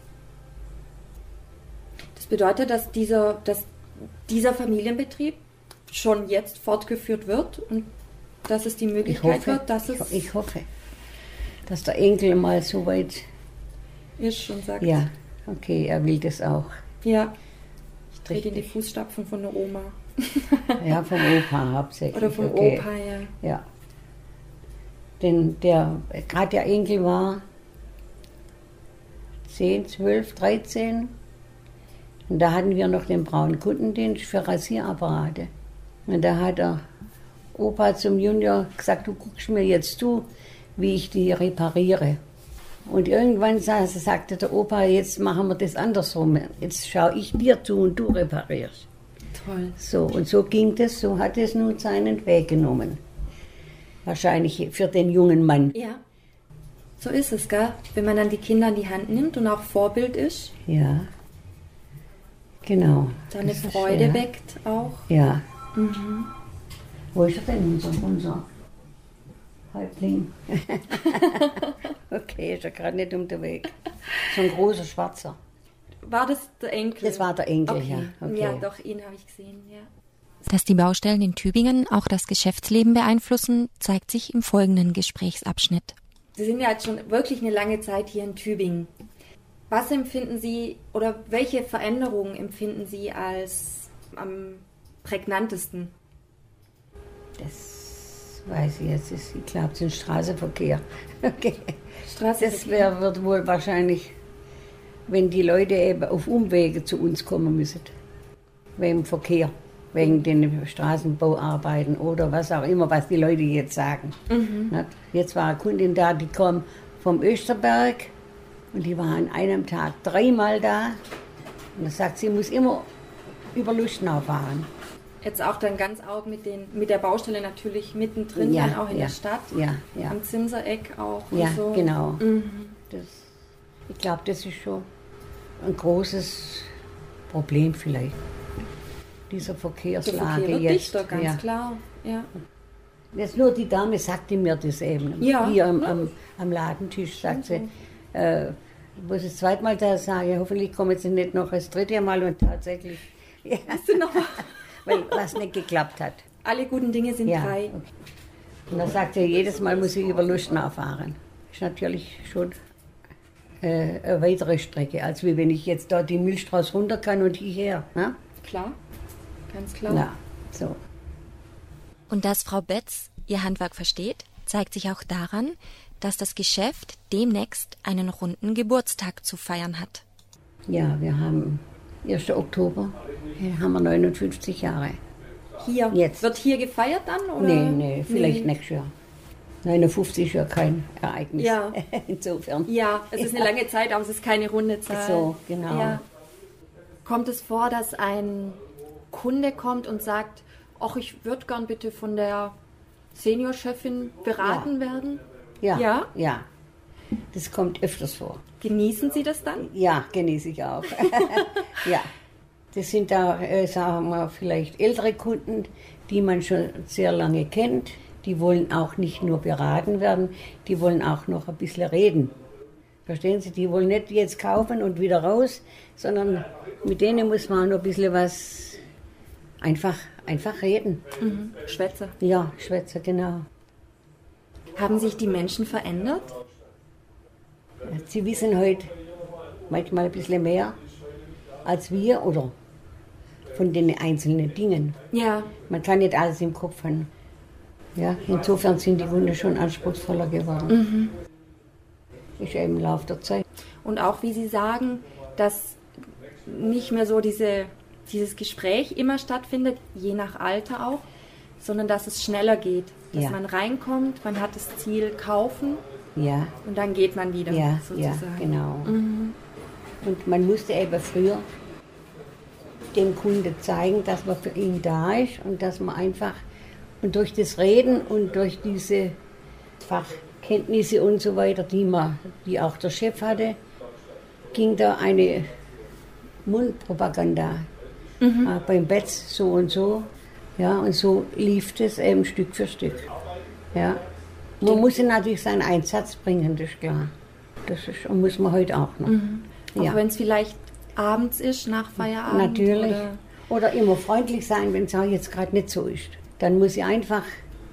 Speaker 1: Das bedeutet, dass dieser Familienbetrieb schon jetzt fortgeführt wird und dass es die Möglichkeit wird, dass es
Speaker 2: Ich hoffe, dass der Enkel mal so weit...
Speaker 1: ist und sagt,
Speaker 2: Ja, okay, er will das auch.
Speaker 1: ja, ich trete in die
Speaker 2: Richtig.
Speaker 1: Fußstapfen von der Oma.
Speaker 2: Ja, vom Opa hauptsächlich.
Speaker 1: Oder vom
Speaker 2: okay.
Speaker 1: Opa, ja.
Speaker 2: Ja. Denn gerade der Enkel war 10, 12, 13. Und da hatten wir noch den braunen Kundendienst für Rasierapparate. Und da hat der Opa zum Junior gesagt, du guckst mir jetzt zu, wie ich die repariere. Und irgendwann sagte der Opa, jetzt machen wir das andersrum. Jetzt schaue ich dir zu und du reparierst.
Speaker 1: Toll.
Speaker 2: So, und so ging das, so hat es nun seinen Weg genommen. Wahrscheinlich für den jungen Mann.
Speaker 1: Ja, so ist es, gell? Wenn man dann die Kinder in die Hand nimmt und auch Vorbild ist,
Speaker 2: Ja, genau.
Speaker 1: seine
Speaker 2: Das ist,
Speaker 1: Freude
Speaker 2: ja.
Speaker 1: weckt auch.
Speaker 2: Ja. Wo ist er denn, unser Häuptling? Okay, ist er gerade nicht unterwegs. So ein großer Schwarzer.
Speaker 1: War das der Enkel?
Speaker 2: Das war der Enkel,
Speaker 1: okay.
Speaker 2: ja. Okay.
Speaker 1: Ja, doch, ihn habe ich gesehen, ja.
Speaker 4: Dass die Baustellen in Tübingen auch das Geschäftsleben beeinflussen, zeigt sich im folgenden Gesprächsabschnitt.
Speaker 1: Sie sind ja jetzt schon wirklich eine lange Zeit hier in Tübingen. Was empfinden Sie oder welche Veränderungen empfinden Sie als am prägnantesten?
Speaker 2: Das weiß ich jetzt. Ich glaube, es ist Straßenverkehr. Okay.
Speaker 4: Straßenverkehr.
Speaker 2: Das wird wohl wahrscheinlich, wenn die Leute eben auf Umwege zu uns kommen müssen. Wegen Verkehr, wegen den Straßenbauarbeiten oder was auch immer, was die Leute jetzt sagen. Jetzt war eine Kundin da, die kam vom Österberg und die war an einem Tag 3-mal da. Und da sagt sie, muss immer über Lustenau fahren.
Speaker 4: Jetzt auch dann ganz auch mit der Baustelle natürlich mittendrin,
Speaker 2: Ja,
Speaker 4: dann auch in
Speaker 2: ja,
Speaker 4: der Stadt,
Speaker 2: ja.
Speaker 4: am Zimsereck auch.
Speaker 2: Ja,
Speaker 4: und so.
Speaker 2: genau. Ich glaube, das ist schon ein großes Problem vielleicht. Dieser
Speaker 4: Der
Speaker 2: Verkehrslage
Speaker 4: Verkehr wird
Speaker 2: jetzt.
Speaker 4: dichter, ganz
Speaker 2: ja.
Speaker 4: klar. Ja.
Speaker 2: Jetzt nur die Dame sagte mir das eben.
Speaker 4: Ja.
Speaker 2: Hier am Ladentisch sagt sie, wo ich das zweite Mal da sage, hoffentlich kommen sie nicht noch das dritte Mal und tatsächlich, ja,
Speaker 4: Hast du noch
Speaker 2: weil was nicht geklappt hat.
Speaker 4: alle guten Dinge sind
Speaker 2: Ja.
Speaker 4: 3.
Speaker 2: Okay. Und dann sagt sie, jedes Mal muss ich über Lustenau fahren. Das ist natürlich schon eine weitere Strecke, als wie wenn ich jetzt dort die Milchstraße runter kann und hierher. Ne?
Speaker 4: Klar, ganz klar.
Speaker 2: Ja, so.
Speaker 1: Und dass Frau Betz ihr Handwerk versteht, zeigt sich auch daran, dass das Geschäft demnächst einen runden Geburtstag zu feiern hat.
Speaker 2: Ja, wir haben 1. Oktober, haben wir 59 Jahre.
Speaker 4: Hier,
Speaker 2: Jetzt.
Speaker 4: wird hier gefeiert dann? Oder?
Speaker 2: Nee, vielleicht nächstes Jahr. 59 ist ja kein Ereignis.
Speaker 4: Ja.
Speaker 2: Insofern.
Speaker 4: Ja, es ist eine lange Zeit, aber es ist keine runde Zahl.
Speaker 2: So, genau.
Speaker 4: Ja. Kommt es vor, dass ein Kunde kommt und sagt, ach, ich würde gern bitte von der Seniorchefin beraten werden?
Speaker 2: Ja,
Speaker 4: Ja?
Speaker 2: ja. Das kommt öfters vor.
Speaker 4: Genießen Sie das dann?
Speaker 2: Ja, genieße ich auch. Ja. Das sind da, sagen wir, vielleicht ältere Kunden, die man schon sehr lange kennt. Die wollen auch nicht nur beraten werden, die wollen auch noch ein bisschen reden. Verstehen Sie? Die wollen nicht jetzt kaufen und wieder raus, sondern mit denen muss man auch noch ein bisschen was einfach reden.
Speaker 4: Schwätze.
Speaker 2: Ja, Schwätze, genau.
Speaker 4: Haben sich die Menschen verändert?
Speaker 2: Sie wissen heute manchmal ein bisschen mehr als wir oder von den einzelnen Dingen.
Speaker 4: Ja.
Speaker 2: Man kann nicht alles im Kopf haben. Ja, insofern sind die Kunden schon anspruchsvoller geworden. Ist eben im Laufe der Zeit.
Speaker 4: Und auch, wie Sie sagen, dass nicht mehr so dieses Gespräch immer stattfindet, je nach Alter auch, sondern dass es schneller geht. Dass
Speaker 2: Ja.
Speaker 4: man reinkommt, man hat das Ziel kaufen
Speaker 2: Ja,
Speaker 4: und dann geht man wieder,
Speaker 2: ja,
Speaker 4: sozusagen.
Speaker 2: genau. Und man musste eben früher dem Kunde zeigen, dass man für ihn da ist und dass man einfach, und durch das Reden und durch diese Fachkenntnisse und so weiter, die auch der Chef hatte, ging da eine Mundpropaganda. Beim Betz so und so. Ja, und so lief das eben Stück für Stück. Ja. Man muss natürlich seinen Einsatz bringen, das ist klar. Und muss man heute auch noch.
Speaker 4: Auch
Speaker 2: Ja.
Speaker 4: wenn es vielleicht abends ist, nach Feierabend.
Speaker 2: Natürlich.
Speaker 4: Oder
Speaker 2: Oder immer freundlich sein, wenn es auch jetzt gerade nicht so ist. Dann muss ich einfach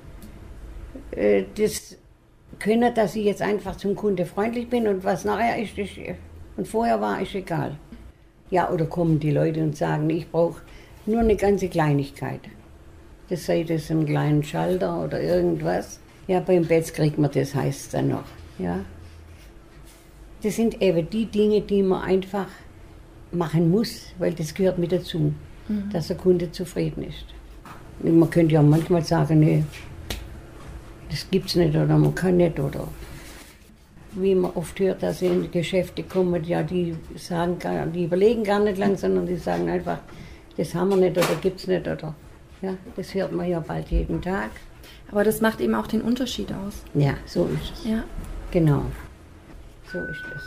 Speaker 2: das können, dass ich jetzt einfach zum Kunde freundlich bin und was nachher ist und vorher war, ist egal. Ja, oder kommen die Leute und sagen, ich brauche nur eine ganze Kleinigkeit. Das sei das ein kleinen Schalter oder irgendwas. Ja, beim Betz kriegt man das, heißt es dann noch. Ja. Das sind eben die Dinge, die man einfach machen muss, weil das gehört mit dazu, dass der Kunde zufrieden ist. Und man könnte ja manchmal sagen, nee, das gibt's nicht oder man kann nicht oder wie man oft hört, dass sie in die Geschäfte kommen, ja, die überlegen gar nicht lang, sondern die sagen einfach, das haben wir nicht oder gibt's nicht oder ja, das hört man ja bald jeden Tag.
Speaker 4: aber das macht eben auch den Unterschied aus.
Speaker 2: Ja, so ist es.
Speaker 4: Ja.
Speaker 2: Genau. So ist es.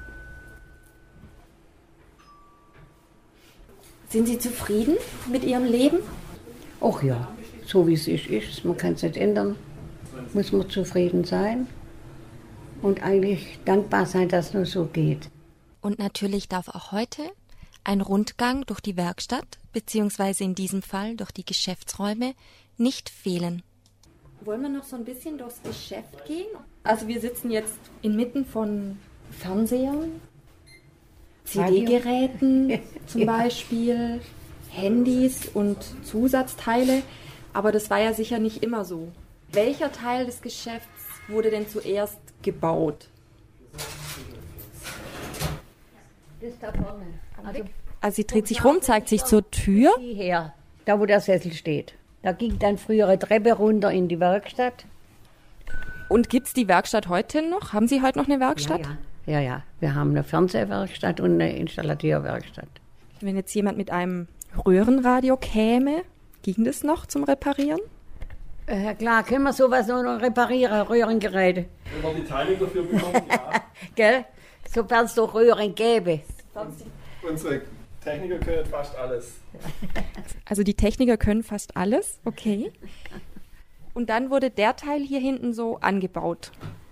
Speaker 4: Sind Sie zufrieden mit Ihrem Leben?
Speaker 2: Ach ja, so wie es ist, man kann es nicht ändern, muss man zufrieden sein und eigentlich dankbar sein, dass es nur so geht.
Speaker 1: Und natürlich darf auch heute ein Rundgang durch die Werkstatt, beziehungsweise in diesem Fall durch die Geschäftsräume, nicht fehlen.
Speaker 4: Wollen wir noch so ein bisschen durchs Geschäft gehen? Also wir sitzen jetzt inmitten von Fernsehern, CD-Geräten zum
Speaker 2: Ja.
Speaker 4: Beispiel, Handys und Zusatzteile. Aber das war ja sicher nicht immer so. Welcher Teil des Geschäfts wurde denn zuerst gebaut?
Speaker 2: Das da vorne.
Speaker 4: Also sie dreht sich rum, zeigt sich zur Tür.
Speaker 2: Hierher, da wo der Sessel steht. Da ging dann früher eine Treppe runter in die Werkstatt.
Speaker 4: Und gibt es die Werkstatt heute noch? Haben Sie heute noch eine Werkstatt?
Speaker 2: Ja. Wir haben eine Fernsehwerkstatt und eine Installateurwerkstatt.
Speaker 4: Wenn jetzt jemand mit einem Röhrenradio käme, ging das noch zum Reparieren?
Speaker 2: Klar, können wir sowas noch reparieren, Röhrengeräte.
Speaker 5: Wenn wir die Teile dafür bekommen, ja.
Speaker 2: Gell? Sofern es doch Röhren gäbe.
Speaker 5: Unsere Techniker können fast alles.
Speaker 4: Also die Techniker können fast alles, okay. Und dann wurde der Teil hier hinten so angebaut.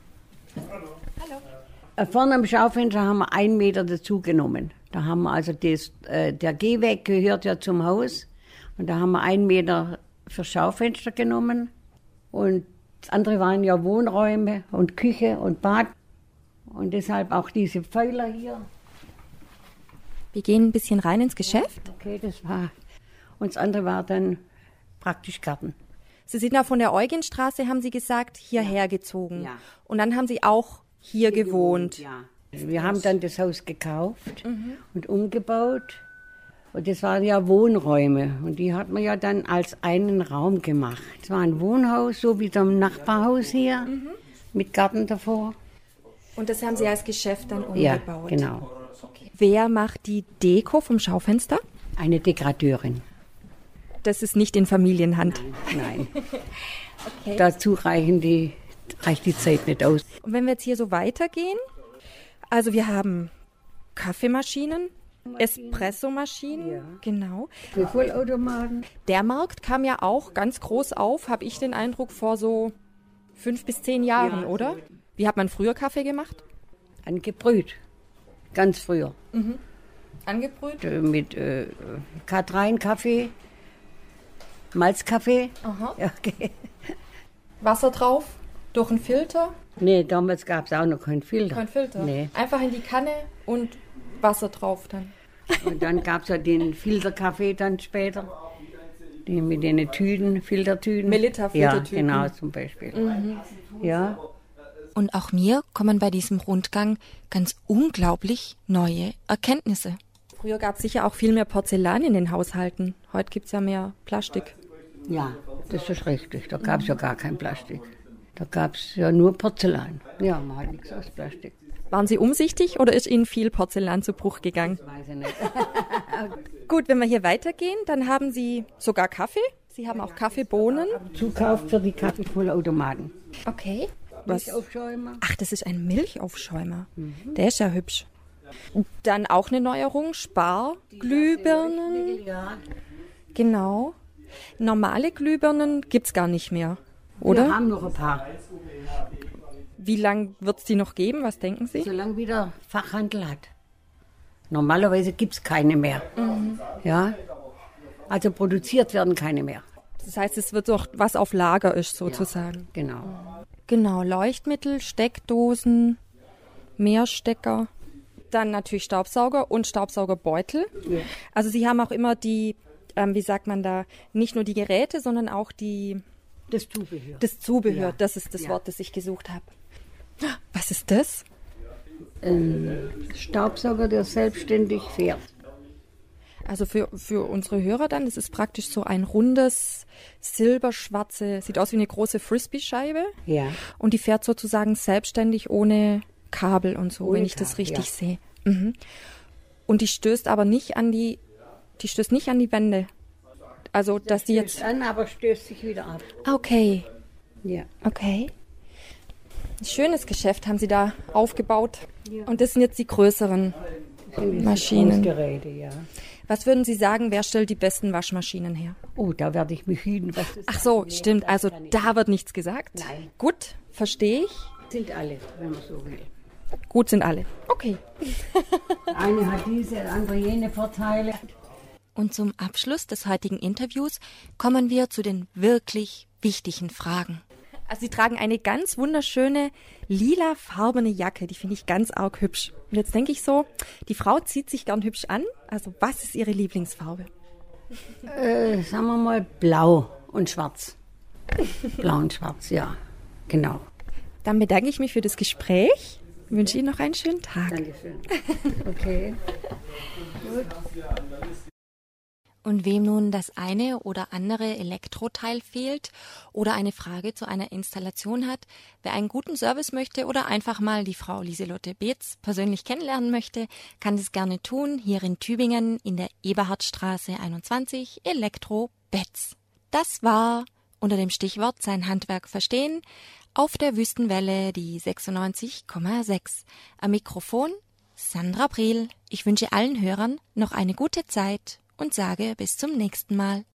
Speaker 4: Hallo.
Speaker 2: Vorne am Schaufenster haben wir 1 Meter dazu genommen. Da haben wir also der Gehweg gehört ja zum Haus. Und da haben wir 1 Meter für Schaufenster genommen. Und das andere waren ja Wohnräume und Küche und Bad. Und deshalb auch diese Pfeiler hier.
Speaker 4: Wir gehen ein bisschen rein ins Geschäft.
Speaker 2: Okay, das war. Und das andere war dann praktisch Garten.
Speaker 4: Sie sind ja von der Eugenstraße, haben Sie gesagt, hierher gezogen.
Speaker 2: Ja.
Speaker 4: Und dann haben Sie auch hier gewohnt.
Speaker 2: Ja. Wir haben dann das Haus gekauft und umgebaut. Und das waren ja Wohnräume. Und die hat man ja dann als einen Raum gemacht. Es war ein Wohnhaus, so wie so ein Nachbarhaus hier, mit Garten davor.
Speaker 4: Und das haben Sie als Geschäft dann umgebaut?
Speaker 2: Ja, genau.
Speaker 4: Okay. Wer macht die Deko vom Schaufenster?
Speaker 2: Eine Dekorateurin.
Speaker 4: Das ist nicht in Familienhand.
Speaker 2: Nein.
Speaker 4: Okay.
Speaker 2: Dazu reicht die Zeit nicht aus.
Speaker 4: Und wenn wir jetzt hier so weitergehen, also wir haben Kaffeemaschinen, Espressomaschinen,
Speaker 2: Ja.
Speaker 4: genau.
Speaker 2: Für Vollautomaten.
Speaker 4: Der Markt kam ja auch ganz groß auf, habe ich den Eindruck, vor so 5 bis 10 Jahren,
Speaker 2: Ja,
Speaker 4: oder?
Speaker 2: so.
Speaker 4: Wie hat man früher Kaffee gemacht?
Speaker 2: Angebrüht. Ganz früher.
Speaker 4: Angebrüht?
Speaker 2: Mit K3-Kaffee, Malzkaffee.
Speaker 4: Aha.
Speaker 2: Ja, okay.
Speaker 4: Wasser drauf, durch einen Filter?
Speaker 2: Nee, damals gab es auch noch keinen Filter.
Speaker 4: Kein Filter?
Speaker 2: Nee.
Speaker 4: Einfach in die Kanne und Wasser drauf dann.
Speaker 2: Und dann gab es ja den Filterkaffee dann später. Die mit den Tüten, Filtertüten.
Speaker 4: Melitta-Filtertüten.
Speaker 2: Ja, genau, zum Beispiel. Ja.
Speaker 1: Und auch mir kommen bei diesem Rundgang ganz unglaublich neue Erkenntnisse.
Speaker 4: Früher gab es sicher auch viel mehr Porzellan in den Haushalten. Heute gibt es ja mehr Plastik.
Speaker 2: Ja, das ist richtig. Da gab es ja gar kein Plastik. Da gab es ja nur Porzellan. Ja, man hat nichts aus Plastik.
Speaker 4: Waren Sie umsichtig oder ist Ihnen viel Porzellan zu Bruch gegangen?
Speaker 2: Weiß ich nicht.
Speaker 4: Gut, wenn wir hier weitergehen, dann haben Sie sogar Kaffee. Sie haben auch Kaffeebohnen.
Speaker 2: Zukauft für die Kaffeevollautomaten.
Speaker 4: Okay. Was?
Speaker 2: Milchaufschäumer.
Speaker 4: Ach, das ist ein Milchaufschäumer. Der ist ja hübsch. Dann auch eine Neuerung, Sparglühbirnen.
Speaker 2: Ja.
Speaker 4: Genau. Normale Glühbirnen gibt es gar nicht mehr, oder?
Speaker 2: Wir haben noch ein paar.
Speaker 4: Wie lange wird es die noch geben? Was denken Sie?
Speaker 2: Solange wieder Fachhandel hat. Normalerweise gibt es keine mehr. Ja. Also produziert werden keine mehr.
Speaker 4: Das heißt, es wird doch was auf Lager ist, sozusagen.
Speaker 2: Genau.
Speaker 4: Genau, Leuchtmittel, Steckdosen, Mehrstecker, dann natürlich Staubsauger und Staubsaugerbeutel.
Speaker 2: Ja.
Speaker 4: Also Sie haben auch immer die, wie sagt man da, nicht nur die Geräte, sondern auch
Speaker 2: Das Zubehör.
Speaker 4: das Zubehör.
Speaker 2: Ja.
Speaker 4: Das ist das
Speaker 2: Ja.
Speaker 4: Wort, das ich gesucht habe. Was ist das?
Speaker 2: Staubsauger, der selbstständig fährt.
Speaker 4: Also für unsere Hörer dann, das ist praktisch so ein rundes, silberschwarze, sieht aus wie eine große Frisbee-Scheibe.
Speaker 2: Ja.
Speaker 4: Und die fährt sozusagen selbstständig ohne Kabel und so,
Speaker 2: Ohne
Speaker 4: wenn ich das
Speaker 2: Kabel,
Speaker 4: richtig
Speaker 2: ja.
Speaker 4: sehe. Mhm. Und die stößt aber nicht an die Wände. Also, dass die jetzt...
Speaker 2: An, aber stößt sich wieder ab.
Speaker 4: Okay,
Speaker 2: Ja.
Speaker 4: okay. Ein schönes Geschäft haben Sie da aufgebaut.
Speaker 2: Ja.
Speaker 4: Und das sind jetzt die größeren. Maschinen.
Speaker 2: Geräte, ja.
Speaker 4: Was würden Sie sagen, wer stellt die besten Waschmaschinen her?
Speaker 2: Oh, da werde ich mich hüten, was das
Speaker 4: Ach so,
Speaker 2: Nee,
Speaker 4: stimmt.
Speaker 2: das
Speaker 4: Also
Speaker 2: kann ich
Speaker 4: da wird nichts gesagt.
Speaker 2: Nein.
Speaker 4: Gut, verstehe ich.
Speaker 2: Sind alle, wenn man so will.
Speaker 4: Gut sind alle. Okay.
Speaker 2: Eine hat diese, der andere jene Vorteile.
Speaker 1: Und zum Abschluss des heutigen Interviews kommen wir zu den wirklich wichtigen Fragen.
Speaker 4: Also Sie tragen eine ganz wunderschöne lilafarbene Jacke, die finde ich ganz arg hübsch. Und jetzt denke ich so, die Frau zieht sich gern hübsch an. Also was ist Ihre Lieblingsfarbe?
Speaker 2: Sagen wir mal blau und schwarz. Blau und Schwarz, ja, genau.
Speaker 1: Dann bedanke ich mich für das Gespräch. Wünsche Ihnen noch einen schönen Tag.
Speaker 2: Dankeschön. Okay. Gut.
Speaker 1: Und wem nun das eine oder andere Elektroteil fehlt oder eine Frage zu einer Installation hat, wer einen guten Service möchte oder einfach mal die Frau Lieselotte Beetz persönlich kennenlernen möchte, kann das gerne tun, hier in Tübingen in der Eberhardstraße 21, Elektro Beetz. Das war unter dem Stichwort sein Handwerk verstehen auf der Wüstenwelle die 96,6. Am Mikrofon Sandra Briel. Ich wünsche allen Hörern noch eine gute Zeit und sage bis zum nächsten Mal.